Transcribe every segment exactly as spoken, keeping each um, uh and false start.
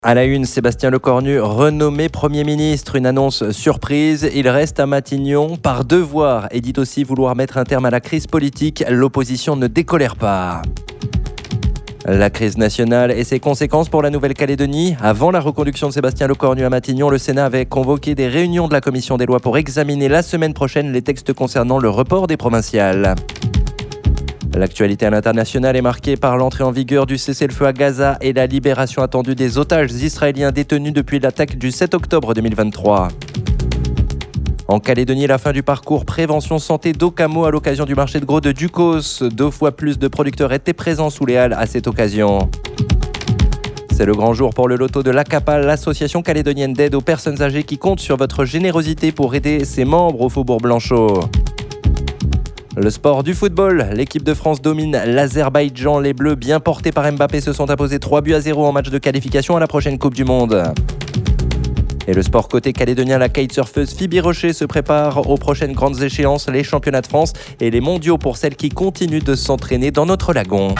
À la une, Sébastien Lecornu, renommé Premier ministre, une annonce surprise. Il reste à Matignon par devoir et dit aussi vouloir mettre un terme à la crise politique. L'opposition ne décolère pas. La crise nationale et ses conséquences pour la Nouvelle-Calédonie. Avant la reconduction de Sébastien Lecornu à Matignon, le Sénat avait convoqué des réunions de la Commission des lois pour examiner la semaine prochaine les textes concernant le report des provinciales. L'actualité à l'international est marquée par l'entrée en vigueur du cessez-le-feu à Gaza et la libération attendue des otages israéliens détenus depuis l'attaque du sept octobre deux mille vingt-trois. En Calédonie, la fin du parcours prévention santé d'Ocamo à l'occasion du marché de gros de Ducos. Deux fois plus de producteurs étaient présents sous les halles à cette occasion. C'est le grand jour pour le loto de l'A C A P A, l'association calédonienne d'aide aux personnes âgées qui compte sur votre générosité pour aider ses membres au Faubourg Blanchot. Le sport du football, l'équipe de France domine l'Azerbaïdjan. Les Bleus, bien portés par Mbappé, se sont imposés trois buts à zéro en match de qualification à la prochaine Coupe du Monde. Et le sport côté calédonien, la kitesurfeuse Phoebe Rocher se prépare aux prochaines grandes échéances, les championnats de France et les mondiaux pour celles qui continuent de s'entraîner dans notre lagon.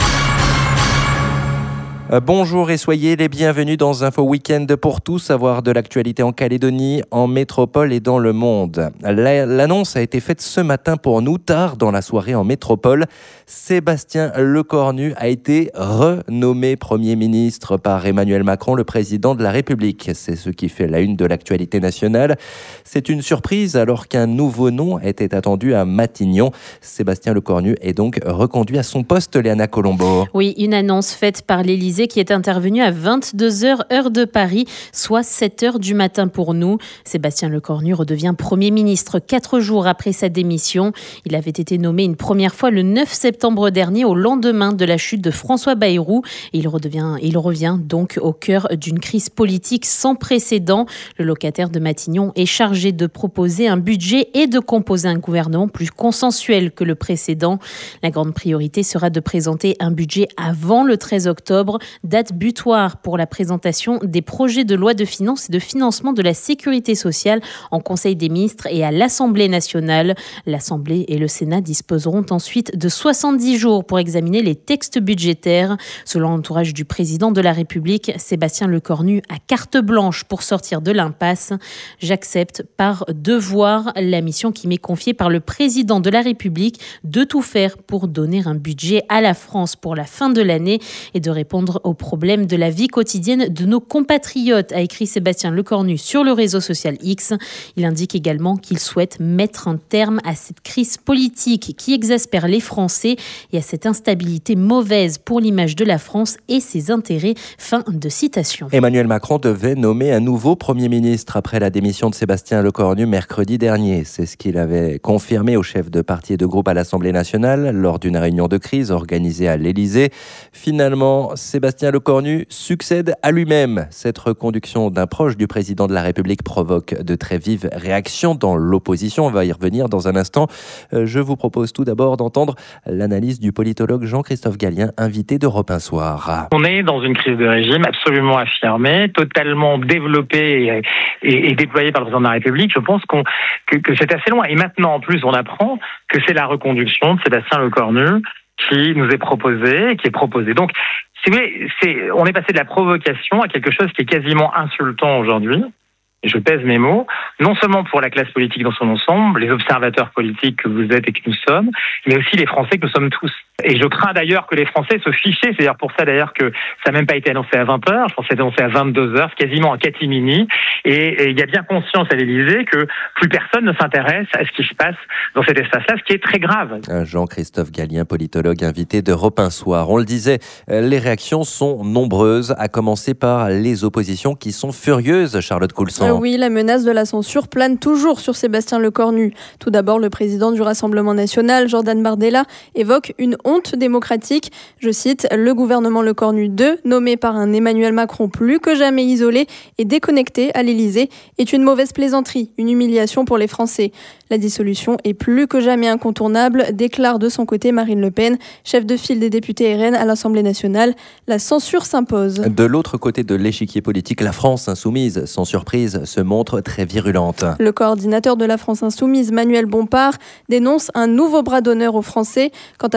Bonjour et soyez les bienvenus dans Info Week-end pour tout savoir de l'actualité en Calédonie, en métropole et dans le monde. L'annonce a été faite ce matin pour nous, tard dans la soirée en métropole. Sébastien Lecornu a été renommé Premier ministre par Emmanuel Macron, le président de la République. C'est ce qui fait la une de l'actualité nationale. C'est une surprise alors qu'un nouveau nom était attendu à Matignon. Sébastien Lecornu est donc reconduit à son poste, Léana Colombo. Oui, une annonce faite par l'Élysée qui est intervenu à vingt-deux heures heure de Paris, soit sept heures du matin pour nous. Sébastien Lecornu redevient Premier ministre quatre jours après sa démission. Il avait été nommé une première fois le neuf septembre dernier au lendemain de la chute de François Bayrou. Il redevient, il revient donc au cœur d'une crise politique sans précédent. Le locataire de Matignon est chargé de proposer un budget et de composer un gouvernement plus consensuel que le précédent. La grande priorité sera de présenter un budget avant le treize octobre. Date butoir pour la présentation des projets de loi de finances et de financement de la sécurité sociale en Conseil des ministres et à l'Assemblée nationale. L'Assemblée et le Sénat disposeront ensuite de soixante-dix jours pour examiner les textes budgétaires. Selon l'entourage du président de la République, Sébastien Lecornu a carte blanche pour sortir de l'impasse. J'accepte par devoir la mission qui m'est confiée par le président de la République de tout faire pour donner un budget à la France pour la fin de l'année et de répondre aux problèmes de la vie quotidienne de nos compatriotes, a écrit Sébastien Lecornu sur le réseau social X. Il indique également qu'il souhaite mettre un terme à cette crise politique qui exaspère les Français et à cette instabilité mauvaise pour l'image de la France et ses intérêts. Fin de citation. Emmanuel Macron devait nommer un nouveau Premier ministre après la démission de Sébastien Lecornu mercredi dernier. C'est ce qu'il avait confirmé au chef de parti et de groupe à l'Assemblée nationale lors d'une réunion de crise organisée à l'Élysée. Finalement, Sébastien Lecornu succède à lui-même. Cette reconduction d'un proche du président de la République provoque de très vives réactions dans l'opposition. On va y revenir dans un instant. Je vous propose tout d'abord d'entendre l'analyse du politologue Jean-Christophe Gallien, invité d'Europe un soir. On est dans une crise de régime absolument affirmée, totalement développée et, et, et déployée par le président de la République. Je pense qu'on, que, que c'est assez loin. Et maintenant, en plus, on apprend que c'est la reconduction de Sébastien Lecornu qui nous est proposée, qui est proposée. Donc, si vous voulez, c'est, on est passé de la provocation à quelque chose qui est quasiment insultant aujourd'hui. Et je pèse mes mots, non seulement pour la classe politique dans son ensemble, les observateurs politiques que vous êtes et que nous sommes, mais aussi les Français que nous sommes tous. Et je crains d'ailleurs que les Français se fichaient, c'est d'ailleurs pour ça d'ailleurs que ça n'a même pas été annoncé à vingt heures, je pense que c'était annoncé à vingt-deux heures, c'est quasiment en catimini, et il y a bien conscience à l'Élysée que plus personne ne s'intéresse à ce qui se passe dans cet espace-là, ce qui est très grave. Jean-Christophe Gallien, politologue invité d'Europe un soir. On le disait, les réactions sont nombreuses, à commencer par les oppositions qui sont furieuses, Charlotte Coulson. Oui, la menace de la censure plane toujours sur Sébastien Lecornu. Tout d'abord, le président du Rassemblement national, Jordan Bardella, évoque une honte démocratique. Je cite, « Le gouvernement Lecornu deux, nommé par un Emmanuel Macron plus que jamais isolé et déconnecté à l'Élysée, est une mauvaise plaisanterie, une humiliation pour les Français. La dissolution est plus que jamais incontournable, déclare de son côté Marine Le Pen, chef de file des députés R N à l'Assemblée nationale. La censure s'impose. » De l'autre côté de l'échiquier politique, la France insoumise, sans surprise, se montre très virulente. Le coordinateur de la France insoumise, Manuel Bompard, dénonce un nouveau bras d'honneur aux Français. Quant à Jean-Luc Mélenchon,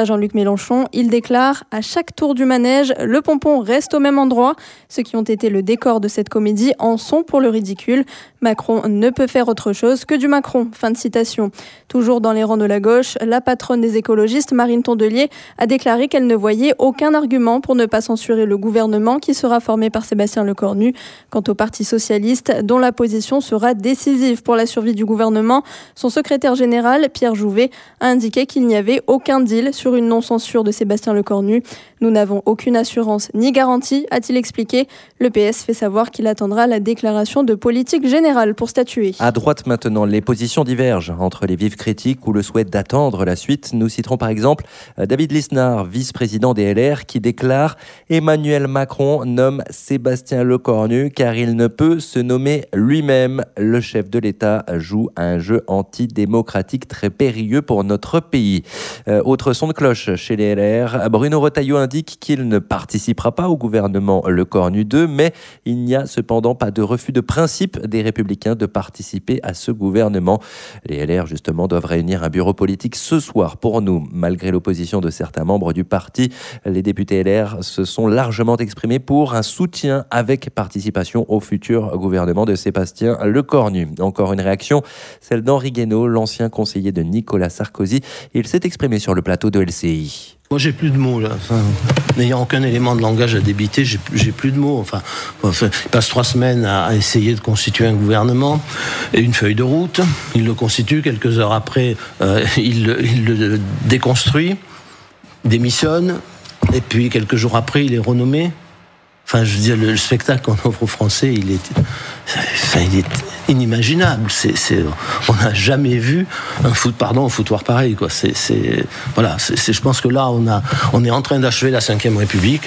Mélenchon. Il déclare « À chaque tour du manège, le pompon reste au même endroit. Ceux qui ont été le décor de cette comédie en sont pour le ridicule. Macron ne peut faire autre chose que du Macron. » Fin de citation. Toujours dans les rangs de la gauche, la patronne des écologistes, Marine Tondelier, a déclaré qu'elle ne voyait aucun argument pour ne pas censurer le gouvernement qui sera formé par Sébastien Lecornu. Quant au Parti socialiste, dont la position sera décisive pour la survie du gouvernement, son secrétaire général, Pierre Jouvet, a indiqué qu'il n'y avait aucun deal sur une non-censure de Sébastien Lecornu. Nous n'avons aucune assurance ni garantie, a-t-il expliqué. Le P S fait savoir qu'il attendra la déclaration de politique générale pour statuer. À droite maintenant, les positions divergent entre les vives critiques ou le souhait d'attendre la suite. Nous citerons par exemple David Lisnard, vice-président des L R, qui déclare « Emmanuel Macron nomme Sébastien Lecornu car il ne peut se nommer lui-même. Le chef de l'État joue à un jeu antidémocratique très périlleux pour notre pays. Euh, » Autre son de cloche chez les L R, Bruno Retailleau indique qu'il ne participera pas au gouvernement Lecornu deux, mais il n'y a cependant pas de refus de principe des Républicains de participer à ce gouvernement. Les L R, justement, doivent réunir un bureau politique ce soir pour nous. Malgré l'opposition de certains membres du parti, les députés L R se sont largement exprimés pour un soutien avec participation au futur gouvernement de Sébastien Lecornu. Encore une réaction, celle d'Henri Guénaud, l'ancien conseiller de Nicolas Sarkozy. Il s'est exprimé sur le plateau de L C I. Moi, j'ai plus de mots, là. Enfin, n'ayant aucun élément de langage à débiter, j'ai, j'ai plus de mots. Enfin, enfin, il passe trois semaines à, à essayer de constituer un gouvernement et une feuille de route. Il le constitue. Quelques heures après, euh, il, il le déconstruit, démissionne. Et puis, quelques jours après, il est renommé. Enfin, je veux dire, le, le spectacle qu'on offre aux Français, il est, enfin, il est inimaginable. C'est, c'est, on n'a jamais vu un foot, pardon, un foutoir pareil, quoi. C'est, c'est, voilà. C'est, c'est, je pense que là, on a, on est en train d'achever la cinquième République.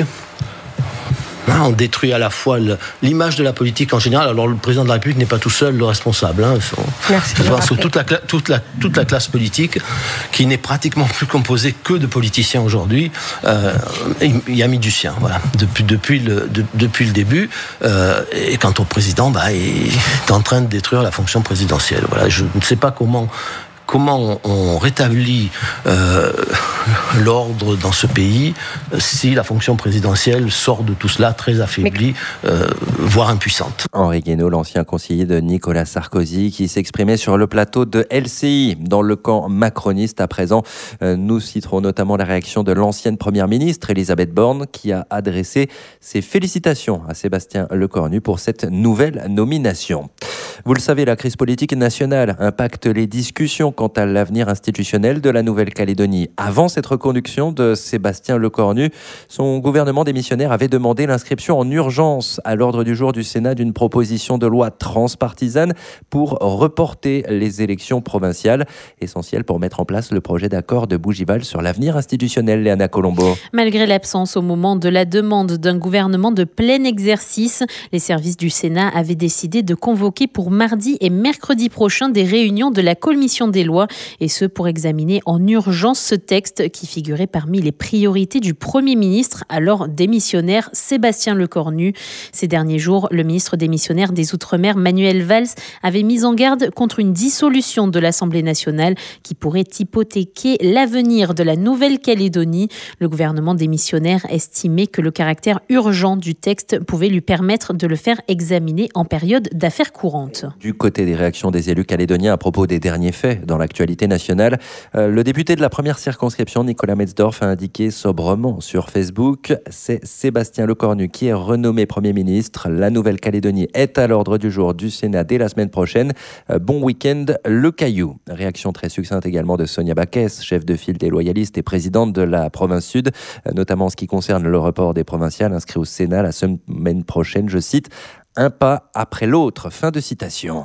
On détruit à la fois le, l'image de la politique en général. Alors, le président de la République n'est pas tout seul le responsable. Hein. Merci. Je pense que toute la, toute, la, toute la classe politique, qui n'est pratiquement plus composée que de politiciens aujourd'hui, euh, il y a mis du sien. Voilà. Depuis, depuis, le, de, depuis le début. Euh, et quant au président, bah, il est en train de détruire la fonction présidentielle. Voilà. Je ne sais pas comment... Comment on rétablit euh, l'ordre dans ce pays si la fonction présidentielle sort de tout cela très affaiblie, euh, voire impuissante. Henri Guénaud, l'ancien conseiller de Nicolas Sarkozy, qui s'exprimait sur le plateau de L C I. Dans le camp macroniste, à présent, euh, nous citerons notamment la réaction de l'ancienne première ministre, Elisabeth Borne, qui a adressé ses félicitations à Sébastien Lecornu pour cette nouvelle nomination. Vous le savez, la crise politique nationale impacte les discussions quant à l'avenir institutionnel de la Nouvelle-Calédonie. Avant cette reconduction de Sébastien Lecornu, son gouvernement démissionnaire avait demandé l'inscription en urgence à l'ordre du jour du Sénat d'une proposition de loi transpartisane pour reporter les élections provinciales, essentielles pour mettre en place le projet d'accord de Bougival sur l'avenir institutionnel. Léana Colombo. Malgré l'absence au moment de la demande d'un gouvernement de plein exercice, les services du Sénat avaient décidé de convoquer pour mardi et mercredi prochain des réunions de la commission des lois, et ce pour examiner en urgence ce texte qui figurait parmi les priorités du Premier ministre, alors démissionnaire Sébastien Lecornu. Ces derniers jours, le ministre démissionnaire des Outre-mer, Manuel Valls, avait mis en garde contre une dissolution de l'Assemblée nationale qui pourrait hypothéquer l'avenir de la Nouvelle-Calédonie. Le gouvernement démissionnaire estimait que le caractère urgent du texte pouvait lui permettre de le faire examiner en période d'affaires courantes. Du côté des réactions des élus calédoniens à propos des derniers faits dans l'actualité nationale, euh, le député de la première circonscription, Nicolas Metzdorf, a indiqué sobrement sur Facebook « C'est Sébastien Lecornu qui est renommé Premier ministre. La Nouvelle-Calédonie est à l'ordre du jour du Sénat dès la semaine prochaine. Euh, bon week-end, le Caillou ». Réaction très succincte également de Sonia Baquès, chef de file des loyalistes et présidente de la province Sud, euh, notamment en ce qui concerne le report des provinciales inscrits au Sénat la semaine prochaine. Je cite « Un pas après l'autre ». Fin de citation.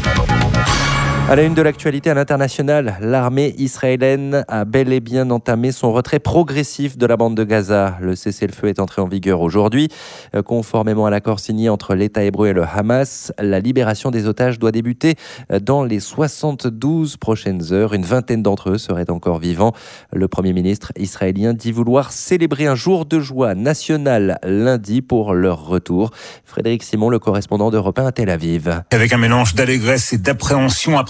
À la une de l'actualité à l'international, l'armée israélienne a bel et bien entamé son retrait progressif de la bande de Gaza. Le cessez-le-feu est entré en vigueur aujourd'hui. Conformément à l'accord signé entre l'État hébreu et le Hamas, la libération des otages doit débuter dans les soixante-douze prochaines heures. Une vingtaine d'entre eux seraient encore vivants. Le Premier ministre israélien dit vouloir célébrer un jour de joie nationale lundi pour leur retour. Frédéric Simon, le correspondant d'Europe un à Tel Aviv. Avec un mélange d'allégresse et d'appréhension après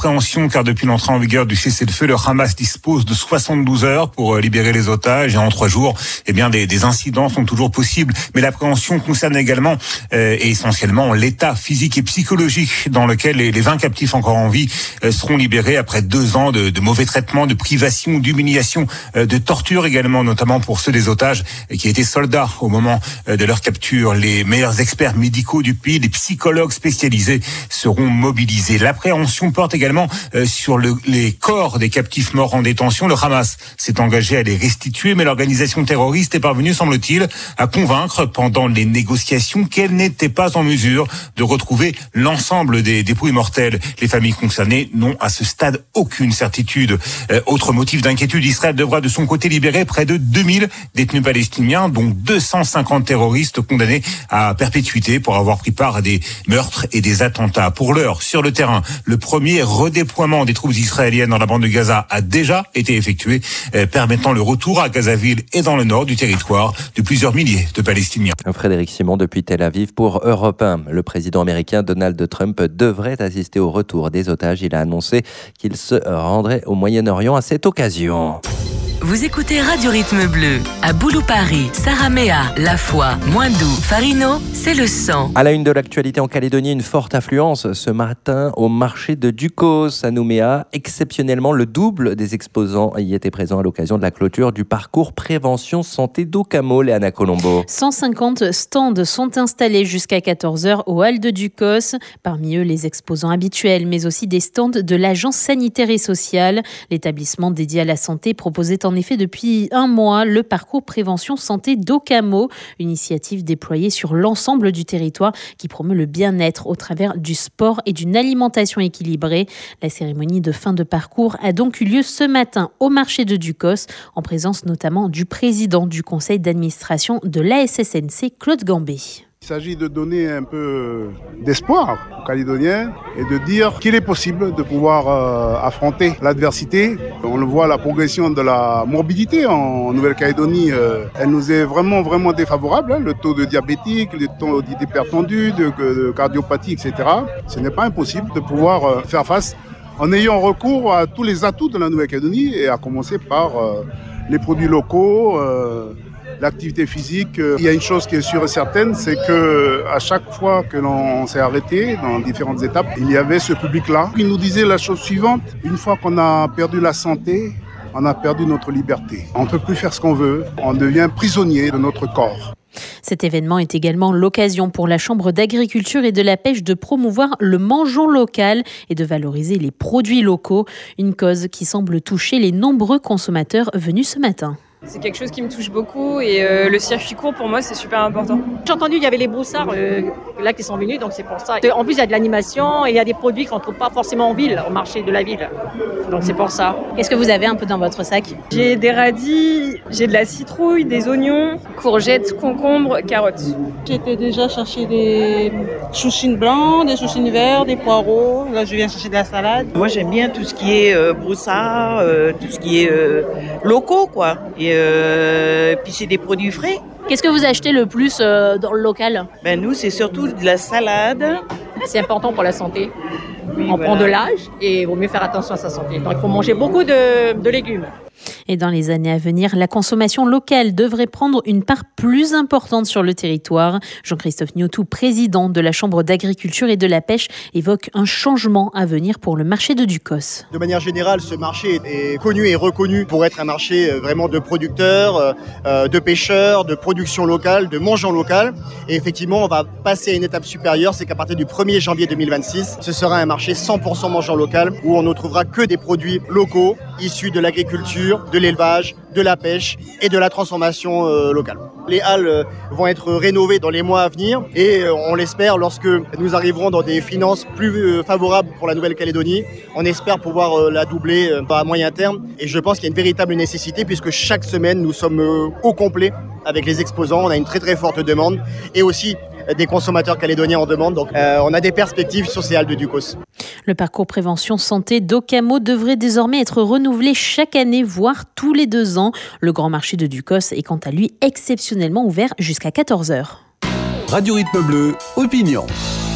appréhension car depuis l'entrée en vigueur du cessez-le-feu, le Hamas dispose de soixante-douze heures pour libérer les otages et en trois jours, eh bien des, des incidents sont toujours possibles. Mais l'appréhension concerne également euh, et essentiellement l'état physique et psychologique dans lequel les, les vingt captifs encore en vie euh, seront libérés après deux ans de, de mauvais traitements, de privation, d'humiliation, euh, de torture également, notamment pour ceux des otages euh, qui étaient soldats au moment euh, de leur capture. Les meilleurs experts médicaux du pays, les psychologues spécialisés seront mobilisés. L'appréhension porte également euh, sur le, les corps des captifs morts en détention. Le Hamas s'est engagé à les restituer, mais l'organisation terroriste est parvenue, semble-t-il, à convaincre pendant les négociations qu'elle n'était pas en mesure de retrouver l'ensemble des dépouilles mortelles. Les familles concernées n'ont à ce stade aucune certitude. Euh, autre motif d'inquiétude, Israël devra de son côté libérer près de deux mille détenus palestiniens, dont deux cent cinquante terroristes condamnés à perpétuité pour avoir pris part à des meurtres et des attentats. Pour l'heure, sur le terrain, le premier redéploiement des troupes israéliennes dans la bande de Gaza a déjà été effectué, euh, permettant le retour à Gazaville et dans le nord du territoire de plusieurs milliers de Palestiniens. Frédéric Simon depuis Tel Aviv pour Europe un. Le président américain Donald Trump devrait assister au retour des otages. Il a annoncé qu'il se rendrait au Moyen-Orient à cette occasion. Vous écoutez Radio Rythme Bleu. À Boulou-Paris, Saramea, La Foi, Moindou, Farino, c'est le sang. À la une de l'actualité en Calédonie, une forte affluence ce matin au marché de Ducos à Nouméa. Exceptionnellement, le double des exposants y étaient présents à l'occasion de la clôture du parcours Prévention Santé d'Ocamo, Léana Colombo. cent cinquante stands sont installés jusqu'à quatorze heures au hall de Ducos. Parmi eux, les exposants habituels, mais aussi des stands de l'Agence sanitaire et sociale. L'établissement dédié à la santé proposait en effet depuis un mois le parcours Prévention Santé d'Ocamo, une initiative déployée sur l'ensemble du territoire qui promeut le bien-être au travers du sport et d'une alimentation équilibrée. La cérémonie de fin de parcours a donc eu lieu ce matin au marché de Ducos, en présence notamment du président du conseil d'administration de l'A S S N C, Claude Gambé. Il s'agit de donner un peu d'espoir aux Calédoniens et de dire qu'il est possible de pouvoir euh, affronter l'adversité. On le voit, la progression de la morbidité en Nouvelle-Calédonie, euh, elle nous est vraiment, vraiment défavorable. Hein, le taux de diabétique, le taux d'hypertendu, de, de cardiopathie, et cetera. Ce n'est pas impossible de pouvoir euh, faire face en ayant recours à tous les atouts de la Nouvelle-Calédonie et à commencer par euh, les produits locaux, euh, l'activité physique. Il y a une chose qui est sûre et certaine, c'est que à chaque fois que l'on s'est arrêté dans différentes étapes, il y avait ce public-là qui nous disait la chose suivante: une fois qu'on a perdu la santé, on a perdu notre liberté. On ne peut plus faire ce qu'on veut, on devient prisonnier de notre corps. Cet événement est également l'occasion pour la Chambre d'agriculture et de la pêche de promouvoir le mangeons local et de valoriser les produits locaux, une cause qui semble toucher les nombreux consommateurs venus ce matin. C'est quelque chose qui me touche beaucoup et euh, le circuit court pour moi c'est super important. J'ai entendu il y avait les broussards euh, là qui sont venus, donc c'est pour ça. En plus il y a de l'animation et il y a des produits qu'on ne trouve pas forcément en ville, au marché de la ville. Donc c'est pour ça. Qu'est-ce que vous avez un peu dans votre sac ? J'ai des radis, j'ai de la citrouille, des oignons, courgettes, concombres, carottes. J'étais déjà chercher des chouchines blancs, des chouchines verts, des poireaux. Là je viens chercher de la salade. Moi j'aime bien tout ce qui est euh, broussard, euh, tout ce qui est euh, locaux quoi. Et euh, puis c'est des produits frais. Qu'est-ce que vous achetez le plus euh, dans le local ? Ben nous c'est surtout de la salade. C'est important pour la santé. Oui, On voilà. prend de l'âge et il vaut mieux faire attention à sa santé. Donc il faut manger beaucoup de, de légumes. Et dans les années à venir, la consommation locale devrait prendre une part plus importante sur le territoire. Jean-Christophe Niotou, président de la Chambre d'agriculture et de la pêche, évoque un changement à venir pour le marché de Ducos. De manière générale, ce marché est connu et reconnu pour être un marché vraiment de producteurs, de pêcheurs, de production locale, de mangeons local. Et effectivement, on va passer à une étape supérieure, c'est qu'à partir du premier janvier deux mille vingt-six, ce sera un marché cent pour cent mangeant local où on ne trouvera que des produits locaux issus de l'agriculture, de l'élevage, de la pêche et de la transformation euh, locale. Les halles euh, vont être rénovées dans les mois à venir et euh, on l'espère lorsque nous arriverons dans des finances plus euh, favorables pour la Nouvelle-Calédonie. On espère pouvoir euh, la doubler euh, à moyen terme et je pense qu'il y a une véritable nécessité puisque chaque semaine nous sommes euh, au complet avec les exposants. On a une très très forte demande et aussi des consommateurs calédoniens en demande. Donc euh, on a des perspectives sur ces halles de Ducos. Le parcours prévention santé d'Ocamo devrait désormais être renouvelé chaque année, voire tous les deux ans. Le grand marché de Ducos est quant à lui exceptionnellement ouvert jusqu'à quatorze heures. Radio Rythme Bleu, opinion.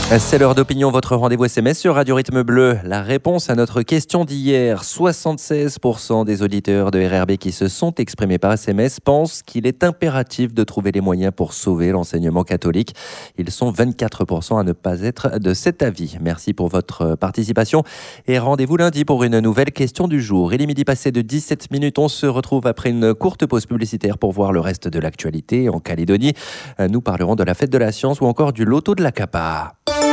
C'est l'heure d'opinion, votre rendez-vous S M S sur Radio Rythme Bleu. La réponse à notre question d'hier, soixante-seize pour cent des auditeurs de R R B qui se sont exprimés par S M S pensent qu'il est impératif de trouver les moyens pour sauver l'enseignement catholique. Ils sont vingt-quatre pour cent à ne pas être de cet avis. Merci pour votre participation et rendez-vous lundi pour une nouvelle question du jour. Il est midi passé de dix-sept minutes. On se retrouve après une courte pause publicitaire pour voir le reste de l'actualité en Calédonie. Nous parlerons de la fête de la science ou encore du loto de l'Acapa.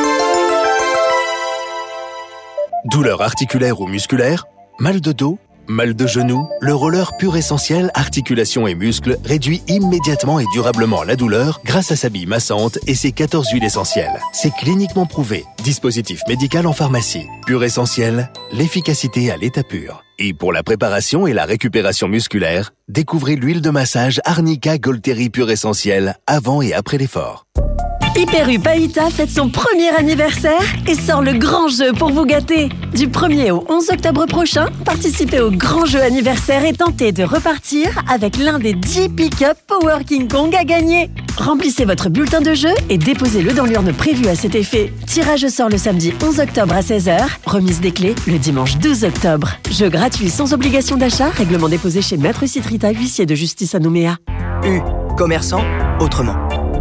Douleur articulaire ou musculaire, mal de dos, mal de genou, le roller Pur Essentiel Articulations et Muscles réduit immédiatement et durablement la douleur grâce à sa bille massante et ses quatorze huiles essentielles. C'est cliniquement prouvé. Dispositif médical en pharmacie. Pur Essentiel, l'efficacité à l'état pur. Et pour la préparation et la récupération musculaire, découvrez l'huile de massage Arnica Golteri Pur Essentiel avant et après l'effort. Hyper U Païta fête son premier anniversaire et sort le grand jeu pour vous gâter. Du premier au onze octobre prochain, participez au grand jeu anniversaire et tentez de repartir avec l'un des dix pick-up Power King Kong à gagner. Remplissez votre bulletin de jeu et déposez-le dans l'urne prévue à cet effet. Tirage sort le samedi onze octobre à seize heures, remise des clés le dimanche douze octobre. Jeu gratuit sans obligation d'achat, règlement déposé chez Maître Citrita, huissier de justice à Nouméa. U, commerçant, autrement.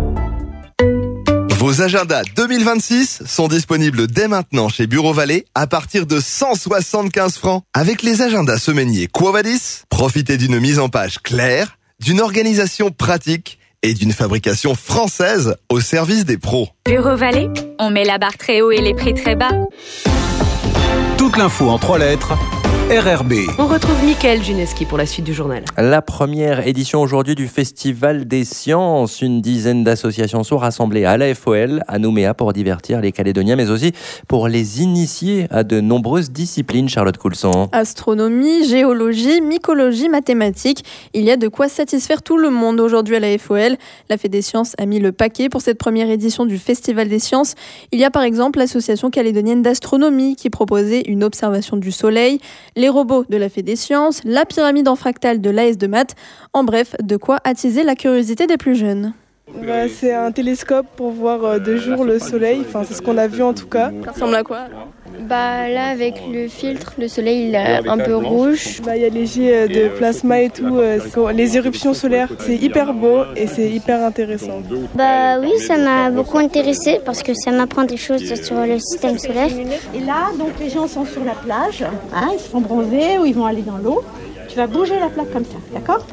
Vos agendas deux mille vingt-six sont disponibles dès maintenant chez Bureau Vallée à partir de cent soixante-quinze francs. Avec les agendas semainiers Quo Vadis, profitez d'une mise en page claire, d'une organisation pratique et d'une fabrication française au service des pros. Bureau Vallée, on met la barre très haut et les prix très bas. Toute l'info en trois lettres. R R B. On retrouve Mickaël Juneski pour la suite du journal. La première édition aujourd'hui du Festival des Sciences. Une dizaine d'associations sont rassemblées à l'A F O L, à Nouméa, pour divertir les Calédoniens, mais aussi pour les initier à de nombreuses disciplines. Charlotte Coulson. Astronomie, géologie, mycologie, mathématiques. Il y a de quoi satisfaire tout le monde aujourd'hui à l'A F O L. La Fête des Sciences a mis le paquet pour cette première édition du Festival des Sciences. Il y a par exemple l'Association calédonienne d'astronomie qui proposait une observation du Soleil, les robots de la Fête des Sciences, la pyramide en fractale de l'A S de maths. En bref, de quoi attiser la curiosité des plus jeunes. Bah, c'est un télescope pour voir de jour le soleil, enfin c'est ce qu'on a vu en tout cas. Ça ressemble à quoi? Bah là avec le filtre, le soleil il est un peu rouge. Bah il y a les jets de plasma et tout, les éruptions solaires, c'est hyper beau et c'est hyper intéressant. Bah oui, ça m'a beaucoup intéressé parce que ça m'apprend des choses sur le système solaire. Et là donc les gens sont sur la plage, hein, ils se font bronzer ou ils vont aller dans l'eau. Tu vas bouger la plaque comme ça, d'accord?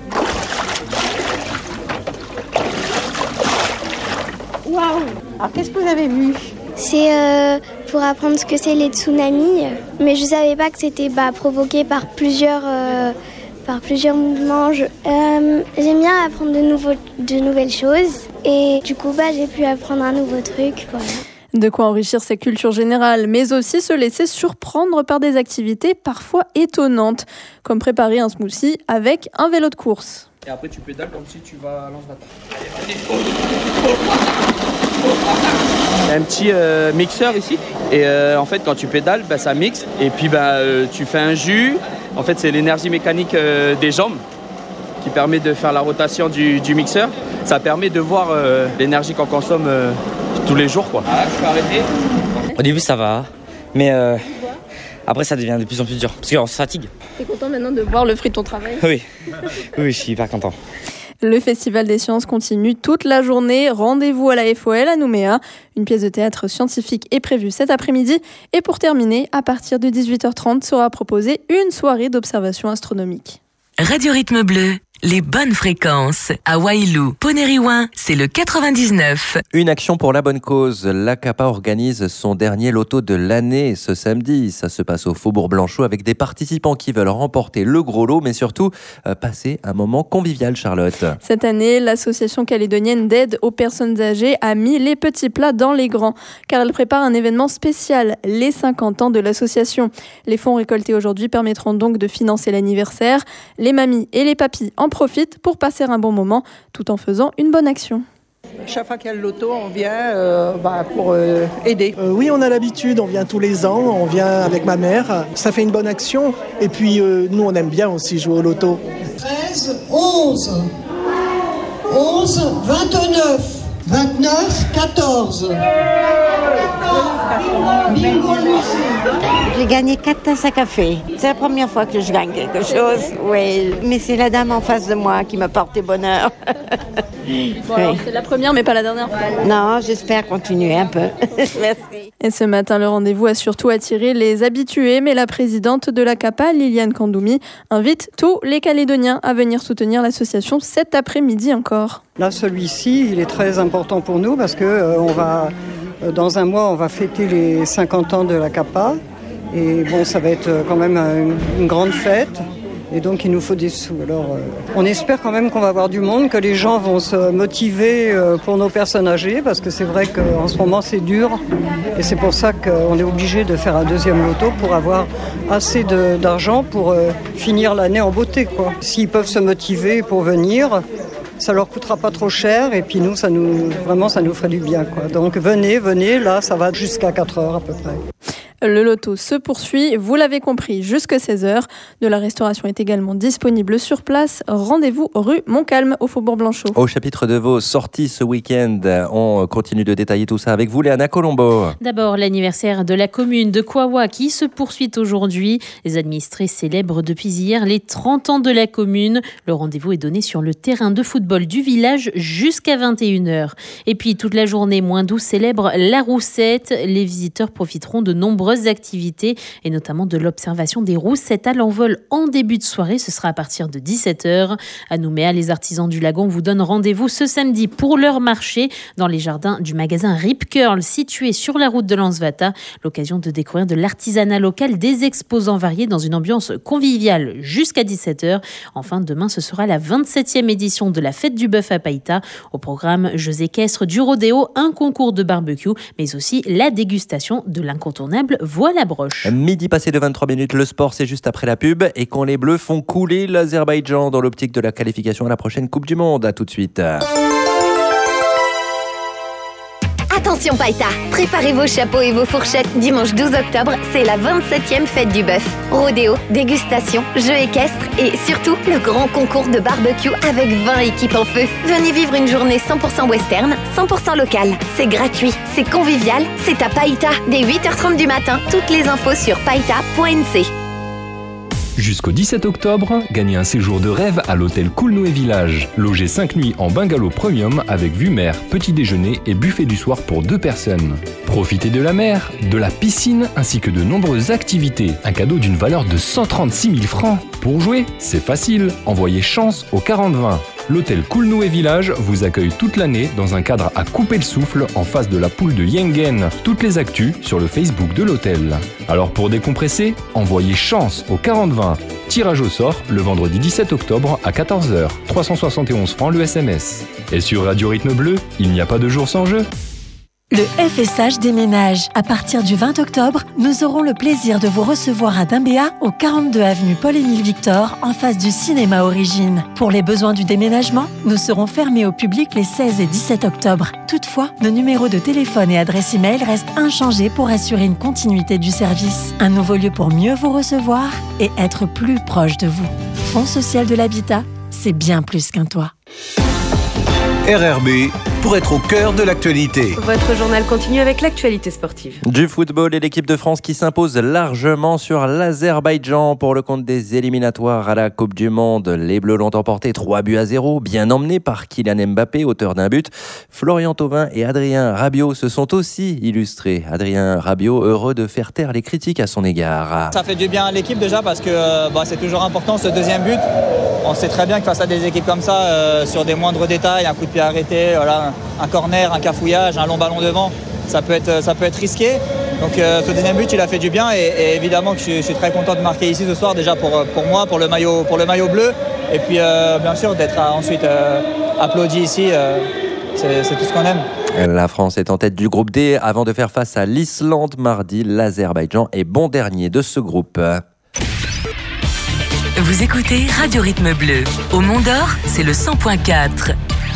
Waouh! Alors qu'est-ce que vous avez vu? C'est euh, pour apprendre ce que c'est les tsunamis, mais je savais pas que c'était bah, provoqué par plusieurs, euh, par plusieurs mouvements. Je, euh, j'aime bien apprendre de, nouveaux, de nouvelles choses et du coup bah, j'ai pu apprendre un nouveau truc. Voilà. De quoi enrichir sa culture générale, mais aussi se laisser surprendre par des activités parfois étonnantes, comme préparer un smoothie avec un vélo de course. Et après tu pédales comme si tu vas à Lens-Bata. Il y a un petit euh, mixeur ici et euh, en fait quand tu pédales bah, ça mixe et puis bah, euh, tu fais un jus. En fait c'est l'énergie mécanique euh, des jambes qui permet de faire la rotation du, du mixeur. Ça permet de voir euh, l'énergie qu'on consomme euh, tous les jours quoi. Ah, je peux arrêter. Au début ça va mais euh, après ça devient de plus en plus dur parce qu'on se fatigue. T'es content maintenant de voir le fruit de ton travail? Oui, oui je suis hyper content. Le Festival des Sciences continue toute la journée. Rendez-vous à la F O L à Nouméa. Une pièce de théâtre scientifique est prévue cet après-midi. Et pour terminer, à partir de dix-huit heures trente sera proposée une soirée d'observation astronomique. Radio Rythme Bleu, les bonnes fréquences. À Wailou, Ponériouin, c'est le quatre-vingt-dix-neuf. Une action pour la bonne cause. L'Acapa organise son dernier loto de l'année ce samedi. Ça se passe au Faubourg Blanchot avec des participants qui veulent remporter le gros lot, mais surtout euh, passer un moment convivial, Charlotte. Cette année, l'association calédonienne d'aide aux personnes âgées a mis les petits plats dans les grands, car elle prépare un événement spécial, les cinquante ans de l'association. Les fonds récoltés aujourd'hui permettront donc de financer l'anniversaire. Les mamies et les papis en profitent pour passer un bon moment tout en faisant une bonne action. Chaque fois qu'il y a le loto, on vient euh, bah, pour euh, aider. Euh, oui, on a l'habitude, on vient tous les ans, on vient avec ma mère. Ça fait une bonne action. Et puis, euh, nous, on aime bien aussi jouer au loto. treize, onze, onze, vingt-neuf, vingt-neuf, quatorze. J'ai gagné quatre tasses à café. C'est la première fois que je gagne quelque chose, oui. Mais c'est la dame en face de moi qui m'a porté bonheur. Bon, alors, c'est la première, mais pas la dernière fois. Non, j'espère continuer un peu. Merci. Et ce matin, le rendez-vous a surtout attiré les habitués, mais la présidente de l'A C A P A, Liliane Kandoumi, invite tous les Calédoniens à venir soutenir l'association cet après-midi encore. Là, celui-ci, il est très important pour nous parce que euh, on va, euh, dans un mois, on va fêter les cinquante ans de l'A C A P A. Et bon, ça va être quand même une, une grande fête. Et donc, il nous faut des sous. Alors, euh, on espère quand même qu'on va avoir du monde, que les gens vont se motiver euh, pour nos personnes âgées, parce que c'est vrai qu'en ce moment, c'est dur. Et c'est pour ça qu'on est obligé de faire un deuxième loto pour avoir assez de, d'argent pour euh, finir l'année en beauté, quoi. S'ils peuvent se motiver pour venir, ça leur coûtera pas trop cher. Et puis nous, ça nous, vraiment, ça nous ferait du bien, quoi. Donc, venez, venez. Là, ça va jusqu'à quatre heures à peu près. Le loto se poursuit, vous l'avez compris, jusqu'à seize heures. De la restauration est également disponible sur place. Rendez-vous rue Montcalm au Faubourg Blanchot. Au chapitre de vos sorties ce week-end, on continue de détailler tout ça avec vous, Léana Colombo. D'abord, l'anniversaire de la commune de Kouawa qui se poursuit aujourd'hui. Les administrés célèbrent depuis hier les trente ans de la commune. Le rendez-vous est donné sur le terrain de football du village jusqu'à vingt et une heures. Et puis, toute la journée, Moindou célèbre la Roussette. Les visiteurs profiteront de nombreux activités et notamment de l'observation des roussettes à l'envol en début de soirée. Ce sera à partir de dix-sept heures. À Nouméa, les artisans du lagon vous donnent rendez-vous ce samedi pour leur marché dans les jardins du magasin Rip Curl situé sur la route de Lansvata. L'occasion de découvrir de l'artisanat local, des exposants variés dans une ambiance conviviale jusqu'à dix-sept heures. Enfin, demain, ce sera la vingt-septième édition de la fête du bœuf à Païta. Au programme, jeux équestres, du rodéo, un concours de barbecue, mais aussi la dégustation de l'incontournable voile à broche. Midi passé de vingt-trois minutes, le sport c'est juste après la pub et quand les Bleus font couler l'Azerbaïdjan dans l'optique de la qualification à la prochaine Coupe du Monde. À tout de suite. Attention Païta, préparez vos chapeaux et vos fourchettes. Dimanche douze octobre, c'est la vingt-septième fête du bœuf. Rodéo, dégustation, jeux équestres et surtout le grand concours de barbecue avec vingt équipes en feu. Venez vivre une journée cent pour cent western, cent pour cent local. C'est gratuit, c'est convivial, c'est à Païta. Dès huit heures trente du matin, toutes les infos sur païta point n c. Jusqu'au dix-sept octobre, gagnez un séjour de rêve à l'hôtel Coolnoé Village. Logez cinq nuits en bungalow premium avec vue mer, petit déjeuner et buffet du soir pour deux personnes. Profitez de la mer, de la piscine ainsi que de nombreuses activités. Un cadeau d'une valeur de cent trente-six mille francs. Pour jouer, c'est facile. Envoyez chance au quarante vingt. L'hôtel Coolnoé Village vous accueille toute l'année dans un cadre à couper le souffle en face de la poule de Yengen. Toutes les actus sur le Facebook de l'hôtel. Alors pour décompresser, envoyez chance au quarante vingt. Tirage au sort le vendredi dix-sept octobre à quatorze heures. trois cent soixante et onze francs le S M S. Et sur Radio Rythme Bleu, il n'y a pas de jour sans jeu. Le F S H déménage. À partir du vingt octobre, nous aurons le plaisir de vous recevoir à Dimbéa, au quarante-deux avenue Paul-Émile Victor, en face du cinéma Origine. Pour les besoins du déménagement, nous serons fermés au public les seize et dix-sept octobre. Toutefois, nos numéros de téléphone et adresse email restent inchangés pour assurer une continuité du service. Un nouveau lieu pour mieux vous recevoir et être plus proche de vous. Fonds social de l'habitat, c'est bien plus qu'un toit. R R B, pour être au cœur de l'actualité. Votre journal continue avec l'actualité sportive. Du football et l'équipe de France qui s'impose largement sur l'Azerbaïdjan pour le compte des éliminatoires à la Coupe du Monde. Les Bleus l'ont emporté trois buts à zéro, bien emmenés par Kylian Mbappé, auteur d'un but. Florian Thauvin et Adrien Rabiot se sont aussi illustrés. Adrien Rabiot heureux de faire taire les critiques à son égard. Ça fait du bien à l'équipe déjà parce que bah, c'est toujours important ce deuxième but. On sait très bien que face à des équipes comme ça, euh, sur des moindres détails, un coup de pied arrêté, voilà, un corner, un cafouillage, un long ballon devant, ça peut être, ça peut être risqué. Donc euh, ce deuxième but, il a fait du bien et, et évidemment que je, je suis très content de marquer ici ce soir déjà pour, pour moi, pour le maillot, pour le maillot bleu. Et puis euh, bien sûr d'être euh, ensuite euh, applaudi ici, euh, c'est, c'est tout ce qu'on aime. La France est en tête du groupe D avant de faire face à l'Islande mardi. L'Azerbaïdjan est bon dernier de ce groupe. Vous écoutez Radio Rythme Bleu. Au Mont d'Or, c'est le cent point quatre.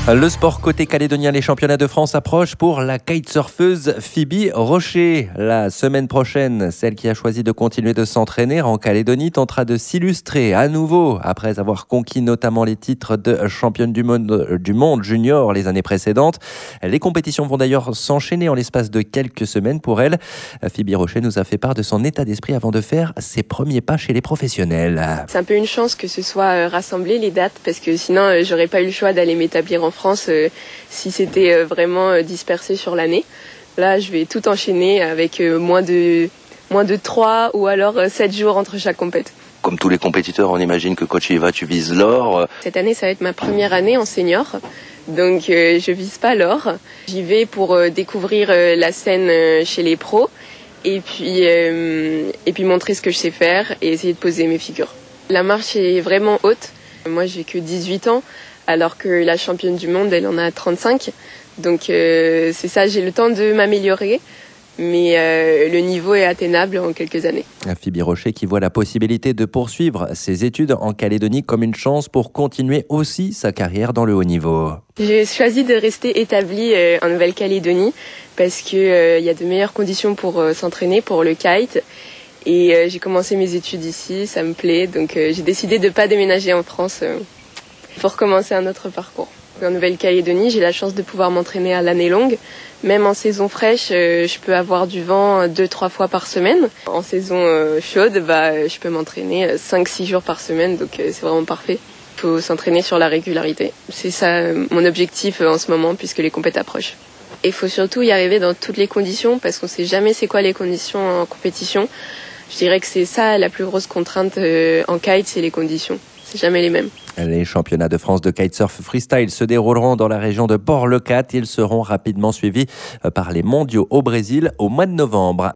Le sport côté calédonien, les championnats de France approchent pour la kitesurfeuse Phoebe Rocher. La semaine prochaine, celle qui a choisi de continuer de s'entraîner en Calédonie tentera de s'illustrer à nouveau après avoir conquis notamment les titres de championne du monde, du monde junior les années précédentes. Les compétitions vont d'ailleurs s'enchaîner en l'espace de quelques semaines pour elle. Phoebe Rocher nous a fait part de son état d'esprit avant de faire ses premiers pas chez les professionnels. C'est un peu une chance que ce soit rassemblé les dates parce que sinon j'aurais pas eu le choix d'aller m'établir en France euh, si c'était euh, vraiment euh, dispersé sur l'année. Là, je vais tout enchaîner avec euh, moins de moins de trois ou alors euh, sept jours entre chaque compète. Comme tous les compétiteurs, on imagine que quand tu y vas, tu vises l'or. Cette année, ça va être ma première année en senior, donc euh, je vise pas l'or. J'y vais pour euh, découvrir euh, la scène euh, chez les pros et puis euh, et puis montrer ce que je sais faire et essayer de poser mes figures. La marche est vraiment haute. Moi, j'ai que dix-huit ans. Alors que la championne du monde, elle en a trente-cinq. Donc euh, c'est ça, j'ai le temps de m'améliorer, mais euh, le niveau est atteignable en quelques années. Phoebe Rocher qui voit la possibilité de poursuivre ses études en Calédonie comme une chance pour continuer aussi sa carrière dans le haut niveau. J'ai choisi de rester établie euh, en Nouvelle-Calédonie parce qu'il euh, y a de meilleures conditions pour euh, s'entraîner, pour le kite. Et euh, j'ai commencé mes études ici, ça me plaît, donc euh, j'ai décidé de ne pas déménager en France. Euh, pour commencer un autre parcours. En Nouvelle-Calédonie, j'ai la chance de pouvoir m'entraîner à l'année longue. Même en saison fraîche, euh, je peux avoir du vent deux, trois fois par semaine. En saison euh, chaude, bah, je peux m'entraîner cinq, six jours par semaine, donc euh, c'est vraiment parfait. Il faut s'entraîner sur la régularité. C'est ça euh, mon objectif euh, en ce moment, puisque les compètes approchent. Et il faut surtout y arriver dans toutes les conditions, parce qu'on ne sait jamais c'est quoi les conditions en compétition. Je dirais que c'est ça la plus grosse contrainte euh, en kite, c'est les conditions. C'est jamais les mêmes. Les championnats de France de kitesurf freestyle se dérouleront dans la région de Port-le-Cat. Ils seront rapidement suivis par les mondiaux au Brésil au mois de novembre.